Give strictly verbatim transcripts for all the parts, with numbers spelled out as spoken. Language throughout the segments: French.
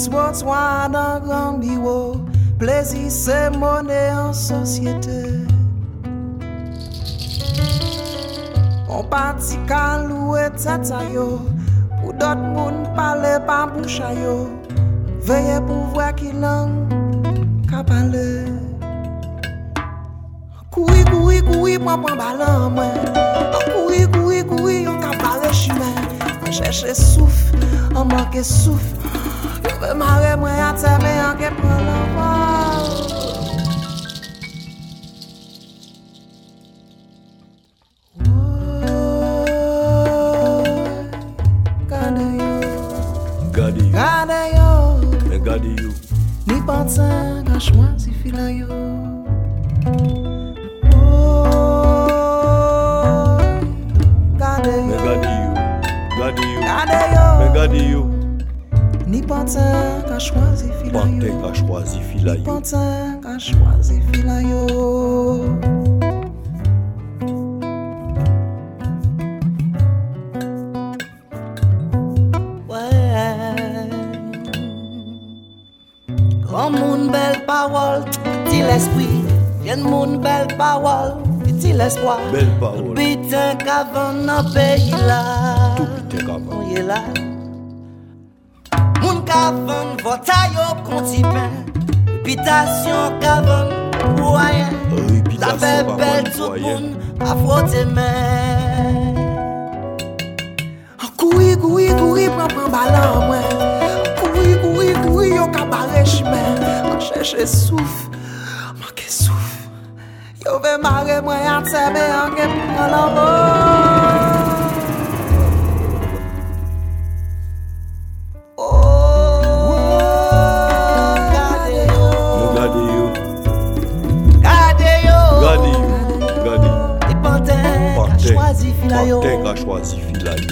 trottoir dans grand bureau. Plaisir c'est monnaie en société. On parti qu'à louer tata yo. Pour d'autres moun parler pas bouche yo. Veillez pour voir qui langue qu'a parler. Coui coui coui moi prend ballon moi. Coui coui coui on qu'a parler chemin. On cherche souffle, on manque souffle. Je veux marrer moi à terre mais on qu'est prend l'envol. Gade you, Gade yo, me gade you. ni pantin qu'a choisi fila yo. Oh, gade Me yo, gade you, gade you, gade yo, me gade you. ni pantin qu'a choisi fila Pante yo. ka chwazi fila Ni yo. pantin qu'a choisi fila yo. Grand monde, belle parole, petit l'esprit. Viens monde, belle parole, petit l'espoir. Belle parole. Putain, qu'avant dans pays là. Tout pite kava. On y est là. Moun qu'avant, votayo contipen. Réputation qu'avant, pour rien. La Réputation fait pas belle bonne tout pour le rien. monde, à frotter main. Coui coui coui prend prend ballon moi. Coui coui coui yo ka barrer chemin. On cherche souffle, manque souffle. Yo veut marrer moi à terre mais on qu'est prend l'envol. Oh, gade yo, Me gade you, Gade yo, gade you, gade you. les pantins qu'a Pante, choisi fila yo. pante ka chwazi fila yo.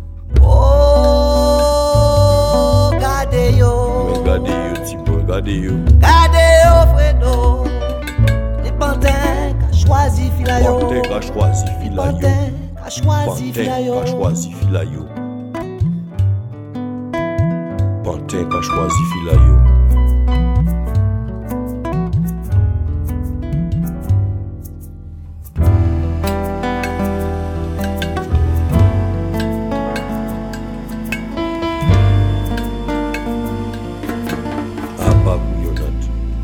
Oh, gade yo, Me gade you, tipo, gade you. gade yo, Fredo. Les pantins qu'a choisi fila yo. Pante ka chwazi Les fila yo. pantins qu'a choisi Pante fila yo. ka chwazi fila yo. Pante ka chwazi fila yo. Apa Yonat.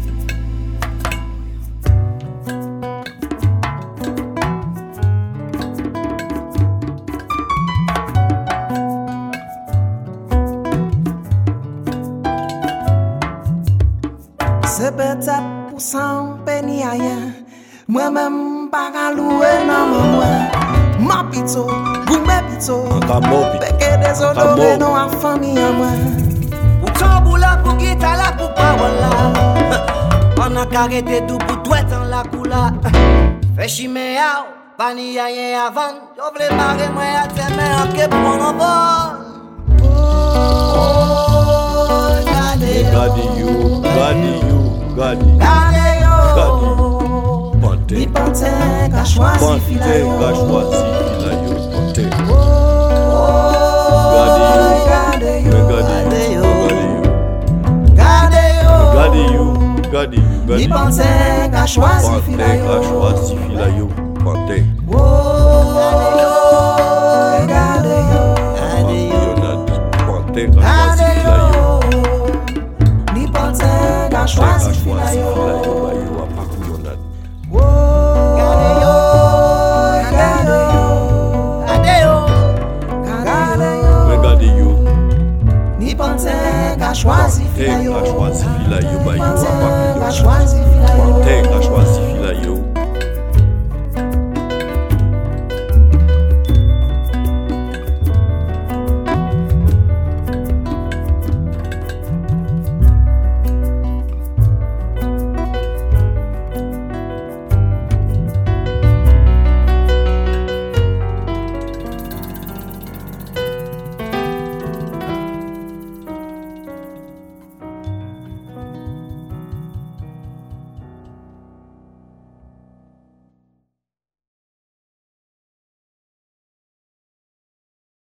c'est peut-être pour cent penny rien. Moi-même pas qu'à louer non moi. Ma pito, goumé pito. Anka mopi. Peke désolé non à famille à moi. Pour tambour là, pour guitare là, pour parole là. On a carrété tout pour toi dans la coula. Fais chimé yao, pas ni rien avant. Yo vle barrer moi à tes mains, en que pour en vol. Oh, gade Me yo, gade you, gade you, gade. gade yo. Pante. Ni pantin qu'a choisi Pante fila ka yo. chwazi fila yo. Pante. Oh, Gade gade you, yo, me gade you, Gade gade you. yo, Gade you, gade you, gade ni you. pantin qu'a choisi Pante fila ka yo. chwazi fila yo. Pante. Oh, gade yo, gade yo, Yonat. Pante ka chwazi fila yo. ni pantin qu'a Pante ka choisi fila chwazi yo. fila yo. Ba yo apaku Yonat. Oh, gade yo, gade yo, gade yo. gade yo, Me gade you. ni pantin qu'a choisi Pante fila yo. ka chwazi fila yo. Ba yo Pantin apaku qu'a Yonat. choisi fila yo. Pante ka chwazi fila yo.